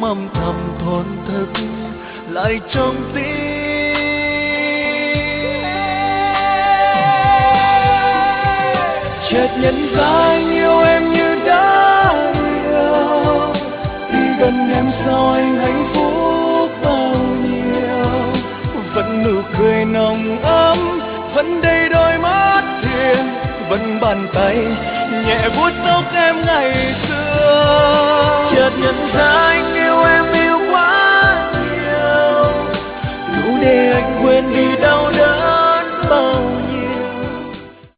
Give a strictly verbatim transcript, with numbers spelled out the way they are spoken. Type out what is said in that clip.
âm thầm thổn thức lại trong tim. Chợt nhận ra anh yêu em như đã yêu, đi gần em sao anh hạnh phúc bao nhiêu. Vẫn nụ cười nồng ấm, vẫn đầy đôi mắt hiền, vẫn bàn tay nhẹ vuốt tóc em ngày xưa. Chợt nhận ra anh